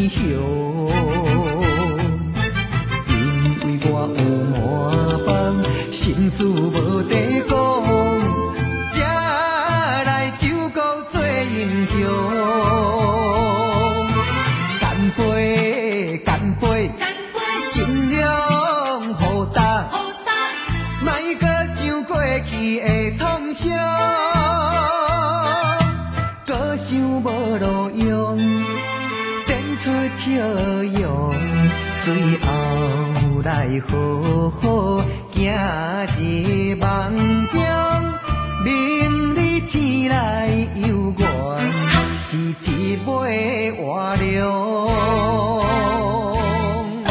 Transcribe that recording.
英雄。因为我有满腹心事无地讲，才来救国做英雄。干杯，干杯，尽量互答，莫搁想过去的创伤。歌声无路用，展出笑容，最后来好好行一梦中。明日天来有缘，是一尾活龙。